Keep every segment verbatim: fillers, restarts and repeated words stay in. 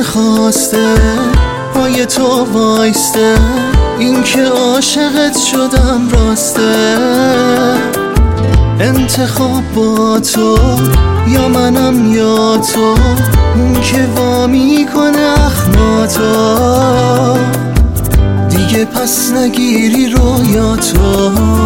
من خواسته پای تو وایسته، این که عاشقت شدم راسته. انتخاب با تو، یا منم یا تو، اون که وامی کنه اخماتو. دیگه پس نگیری رویاتو.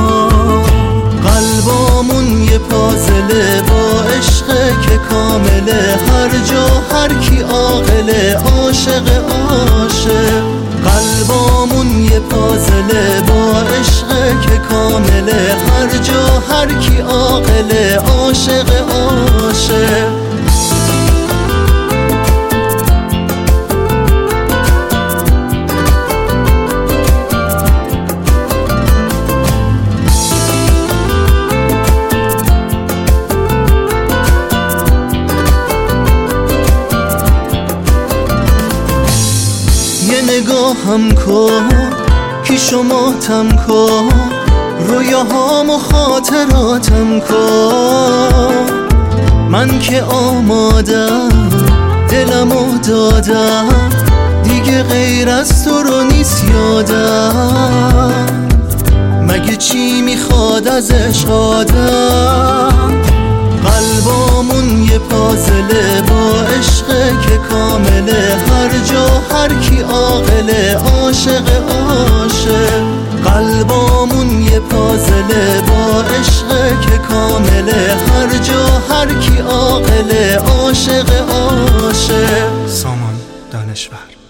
قلبامون یه پازله با عشقه که کامله، هر جا هر کی عاقله عاشق عاشق. قلبامون یه پازله با عشقه که کامله، هر جا هر کی عاقله عاشق عاشق. یه نگاه هم کن که شما تم کن، رویاهام و خاطراتم کن. من که آمادم دلمو دادم، دیگه غیر از تو رو نیست یادم. مگه چی میخواد از عشق آدم؟ قلبامون یه پازله با عشقه که کامله، هر جا هر کی عاقله عاشق عاشق. قلبامون یه پازله با عشقه که کامله، هر جا هر کی عاقله عاشق عاشق. سامان دانشور.